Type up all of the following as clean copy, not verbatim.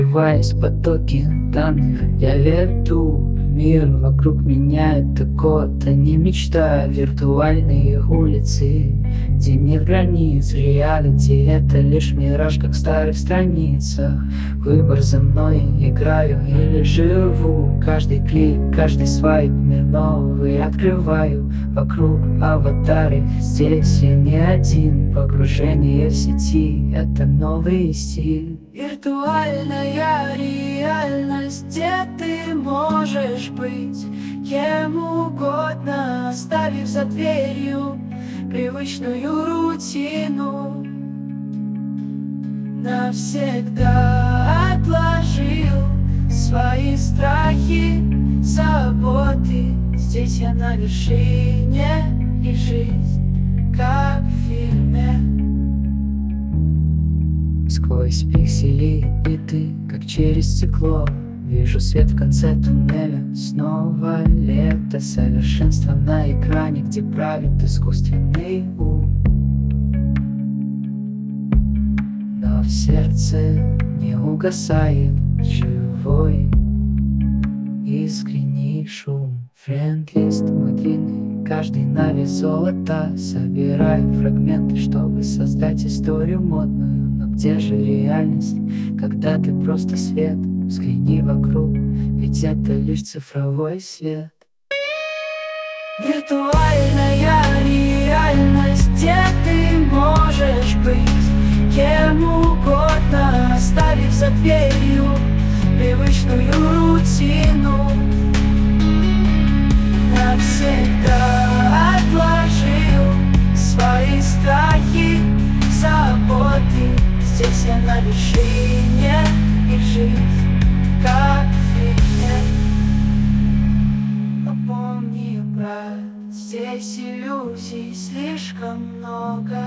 Вливаясь в потоки данных, я веду мир вокруг меня, это код, а не мечта. Виртуальные улицы, где нет границ. Реалити — это лишь мираж, как в старых страницах. Выбор за мной, играю или живу. Каждый клик, каждый свайп, мир новый открываю. Вокруг аватары, здесь я не один. Погружение в сети — это новый стиль. Виртуальная реальность, где ты можешь быть кем угодно, оставив за дверью привычную рутину. Навсегда отложил свои страхи, заботы. Здесь я на вершине, и жизнь как в фильме. Сквозь пиксели и ты, как через стекло, вижу свет в конце туннеля. Снова лето, совершенство на экране, где правит искусственный ум. Но в сердце не угасает живой искренний шум. Френд-лист мой длинный, каждый на вес золота. Собираю фрагменты, чтобы создать историю модную. Но где же реальность, когда ты просто свет? Взгляни вокруг, ведь это лишь цифровой свет. Виртуальная реальность, где ты можешь быть кем угодно, оставив за дверью привычную рутину. Навсегда отложил свои страхи, заботы. Здесь я на вершине, и жизнь как в фильме. Но помни, брат, здесь иллюзий слишком много.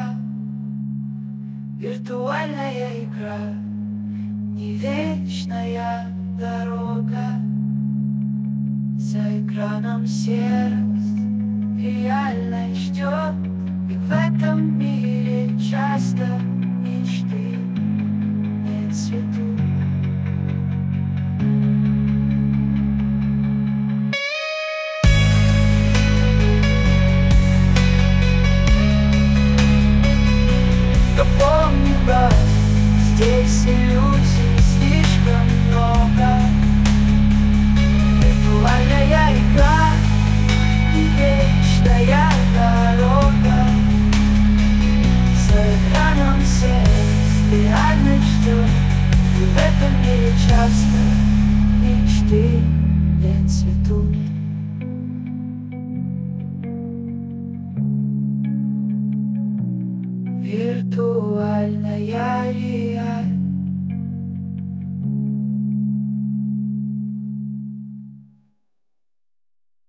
Виртуальная игра, не вечная дорога. За экраном серость реальность ждет, и в этом мире часто мечты не цветут. Да помни, брат, здесь иллюзий слишком много. Виртуальная игра, не вечная дорога. За экраном серость реальность ждет, и в этом мире часто мечты не цветут. Виртуальная реальность.